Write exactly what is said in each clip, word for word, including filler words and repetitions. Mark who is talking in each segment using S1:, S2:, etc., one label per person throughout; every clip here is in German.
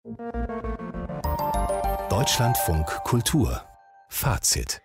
S1: Deutschlandfunk Kultur Fazit.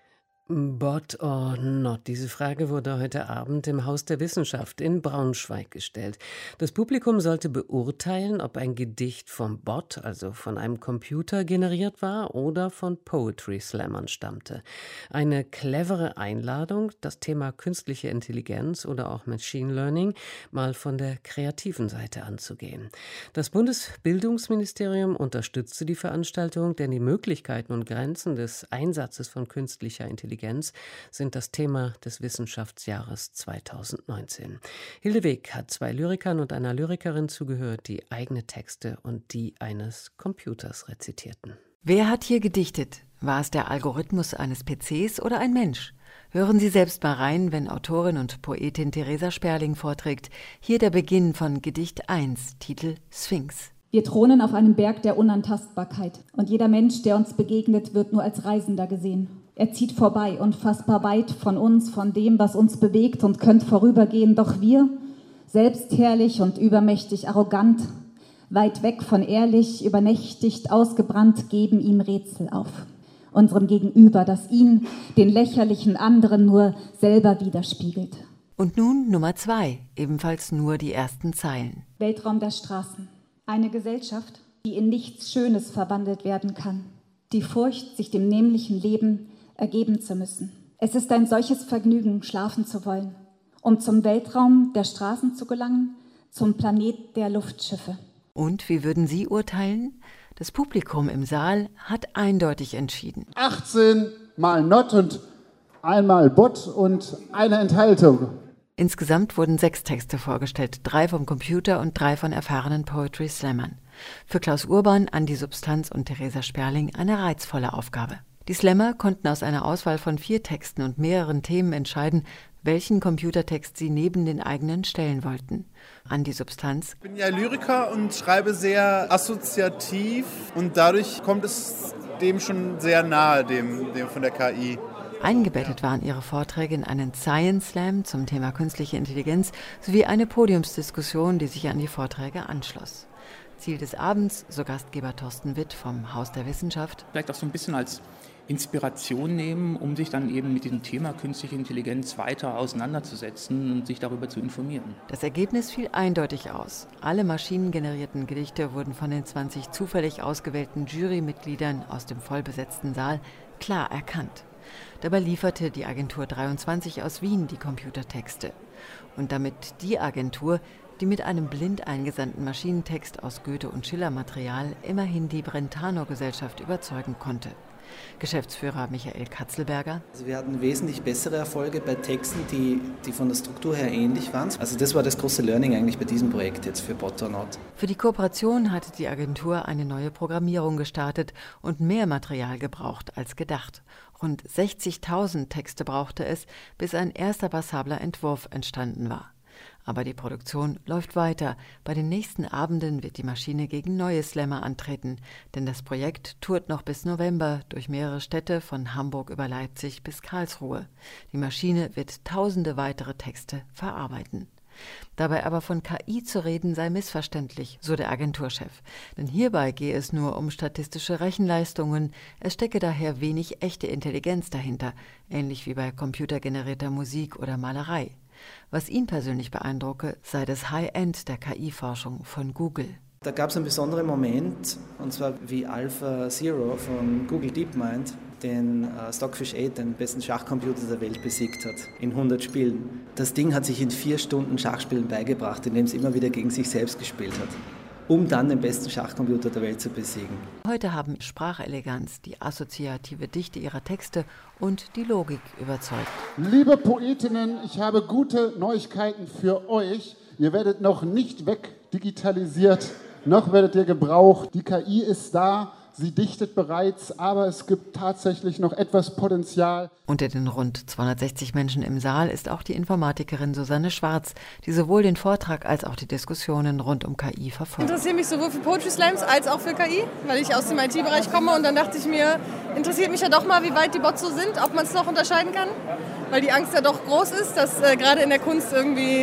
S2: Bot or not? Diese Frage wurde heute Abend im Haus der Wissenschaft in Braunschweig gestellt. Das Publikum sollte beurteilen, ob ein Gedicht vom Bot, also von einem Computer, generiert war oder von Poetry Slammern stammte. Eine clevere Einladung, das Thema künstliche Intelligenz oder auch Machine Learning mal von der kreativen Seite anzugehen. Das Bundesbildungsministerium unterstützte die Veranstaltung, denn die Möglichkeiten und Grenzen des Einsatzes von künstlicher Intelligenz sind das Thema des Wissenschaftsjahres zweitausendneunzehn. Hilde Weg hat zwei Lyrikern und einer Lyrikerin zugehört, die eigene Texte und die eines Computers rezitierten.
S3: Wer hat hier gedichtet? War es der Algorithmus eines P Cs oder ein Mensch? Hören Sie selbst mal rein, wenn Autorin und Poetin Theresa Sperling vorträgt. Hier der Beginn von Gedicht eins, Titel Sphinx.
S4: Wir thronen auf einem Berg der Unantastbarkeit. Und jeder Mensch, der uns begegnet, wird nur als Reisender gesehen. Er zieht vorbei, unfassbar weit von uns, von dem, was uns bewegt und könnte vorübergehen. Doch wir, selbstherrlich und übermächtig arrogant, weit weg von ehrlich, übernächtigt, ausgebrannt, geben ihm Rätsel auf. Unserem Gegenüber, das ihn, den lächerlichen anderen, nur selber widerspiegelt.
S3: Und nun Nummer zwei, ebenfalls nur die ersten Zeilen.
S4: Weltraum der Straßen. Eine Gesellschaft, die in nichts Schönes verwandelt werden kann. Die Furcht, sich dem nämlichen Leben ergeben zu müssen. Es ist ein solches Vergnügen, schlafen zu wollen, um zum Weltraum der Straßen zu gelangen, zum Planet der Luftschiffe.
S3: Und wie würden Sie urteilen? Das Publikum im Saal hat eindeutig entschieden.
S5: achtzehn mal Not und einmal Bot und eine Enthaltung.
S3: Insgesamt wurden sechs Texte vorgestellt, drei vom Computer und drei von erfahrenen Poetry Slammern. Für Klaus Urban, Andi Substanz und Theresa Sperling eine reizvolle Aufgabe. Die Slammer konnten aus einer Auswahl von vier Texten und mehreren Themen entscheiden, welchen Computertext sie neben den eigenen stellen wollten. Andi Substanz.
S6: Ich bin ja Lyriker und schreibe sehr assoziativ und dadurch kommt es dem schon sehr nahe, dem, dem von der K I.
S3: Eingebettet waren ihre Vorträge in einen Science Slam zum Thema künstliche Intelligenz sowie eine Podiumsdiskussion, die sich an die Vorträge anschloss. Ziel des Abends, so Gastgeber Thorsten Witt vom Haus der Wissenschaft.
S7: Vielleicht auch so ein bisschen als Inspiration nehmen, um sich dann eben mit diesem Thema künstliche Intelligenz weiter auseinanderzusetzen und sich darüber zu informieren.
S3: Das Ergebnis fiel eindeutig aus. Alle maschinengenerierten Gedichte wurden von den zwanzig zufällig ausgewählten Jurymitgliedern aus dem vollbesetzten Saal klar erkannt. Dabei lieferte die Agentur dreiundzwanzig aus Wien die Computertexte. Und damit die Agentur, die mit einem blind eingesandten Maschinentext aus Goethe- und Schiller-Material immerhin die Brentano-Gesellschaft überzeugen konnte. Geschäftsführer Michael Katzelberger.
S8: Also wir hatten wesentlich bessere Erfolge bei Texten, die, die von der Struktur her ähnlich waren. Also das war das große Learning eigentlich bei diesem Projekt jetzt für Bot or not.
S3: Für die Kooperation hatte die Agentur eine neue Programmierung gestartet und mehr Material gebraucht als gedacht. Rund sechzigtausend Texte brauchte es, bis ein erster passabler Entwurf entstanden war. Aber die Produktion läuft weiter. Bei den nächsten Abenden wird die Maschine gegen neue Slammer antreten. Denn das Projekt tourt noch bis November durch mehrere Städte von Hamburg über Leipzig bis Karlsruhe. Die Maschine wird tausende weitere Texte verarbeiten. Dabei aber von K I zu reden sei missverständlich, so der Agenturchef. Denn hierbei gehe es nur um statistische Rechenleistungen. Es stecke daher wenig echte Intelligenz dahinter, ähnlich wie bei computergenerierter Musik oder Malerei. Was ihn persönlich beeindrucke, sei das High-End der K I-Forschung von Google.
S8: Da gab es einen besonderen Moment, und zwar wie AlphaZero von Google DeepMind den äh, Stockfish acht, den besten Schachcomputer der Welt, besiegt hat, in hundert Spielen. Das Ding hat sich in vier Stunden Schachspielen beigebracht, indem es immer wieder gegen sich selbst gespielt hat, um dann den besten Schachcomputer der Welt zu besiegen.
S3: Heute haben Spracheleganz, die assoziative Dichte ihrer Texte und die Logik überzeugt.
S5: Liebe Poetinnen, ich habe gute Neuigkeiten für euch. Ihr werdet noch nicht wegdigitalisiert, noch werdet ihr gebraucht. Die K I ist da, sie dichtet bereits, aber es gibt tatsächlich noch etwas Potenzial.
S3: Unter den rund zweihundertsechzig Menschen im Saal ist auch die Informatikerin Susanne Schwarz, die sowohl den Vortrag als auch die Diskussionen rund um K I verfolgt.
S9: Ich interessiere mich sowohl für Poetry Slams als auch für K I, weil ich aus dem I T-Bereich komme und dann dachte ich mir, interessiert mich ja doch mal, wie weit die Bots so sind, ob man es noch unterscheiden kann, weil die Angst ja doch groß ist, dass äh, gerade in der Kunst irgendwie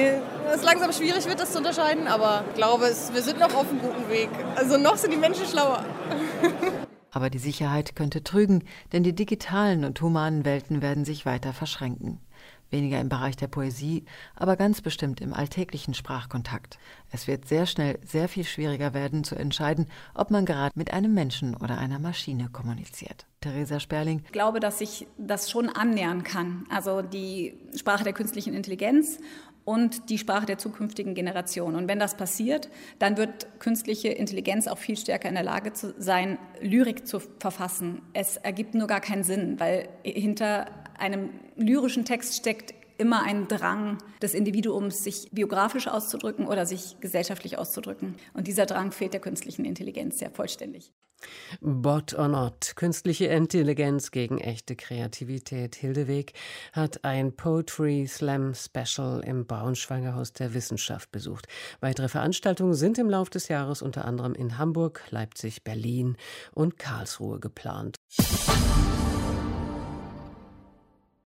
S9: es langsam schwierig wird, das zu unterscheiden, aber ich glaube, es, wir sind noch auf einem guten Weg. Also noch sind die Menschen schlauer.
S3: Aber die Sicherheit könnte trügen, denn die digitalen und humanen Welten werden sich weiter verschränken. Weniger im Bereich der Poesie, aber ganz bestimmt im alltäglichen Sprachkontakt. Es wird sehr schnell sehr viel schwieriger werden, zu entscheiden, ob man gerade mit einem Menschen oder einer Maschine kommuniziert. Theresa Sperling.
S10: Ich glaube, dass sich das schon annähern kann. Also die Sprache der künstlichen Intelligenz und die Sprache der zukünftigen Generation. Und wenn das passiert, dann wird künstliche Intelligenz auch viel stärker in der Lage zu sein, Lyrik zu verfassen. Es ergibt nur gar keinen Sinn, weil hinter einem lyrischen Text steckt immer ein Drang des Individuums, sich biografisch auszudrücken oder sich gesellschaftlich auszudrücken. Und dieser Drang fehlt der künstlichen Intelligenz sehr vollständig.
S2: Bot or not, künstliche Intelligenz gegen echte Kreativität. Hilde Weg hat ein Poetry Slam Special im Braunschweiger Haus der Wissenschaft besucht. Weitere Veranstaltungen sind im Lauf des Jahres unter anderem in Hamburg, Leipzig, Berlin und Karlsruhe geplant.